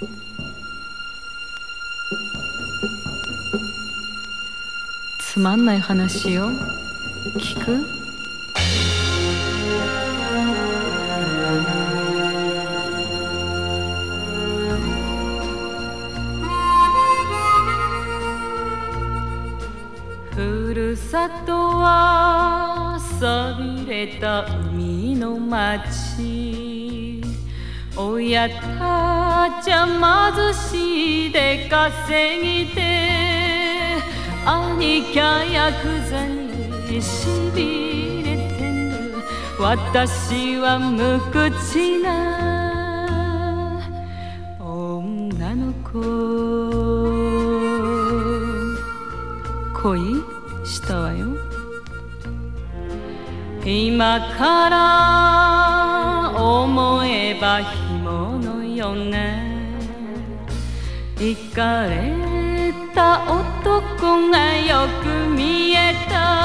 つまんない話を聞く？ふるさとは寂れた海の町、親たちゃ貧しいで稼ぎて、兄貴ゃヤクザにしびれてる。私は無口な女の子、恋したわよ。今から思えば干物よね。イカれた男がよく見えた。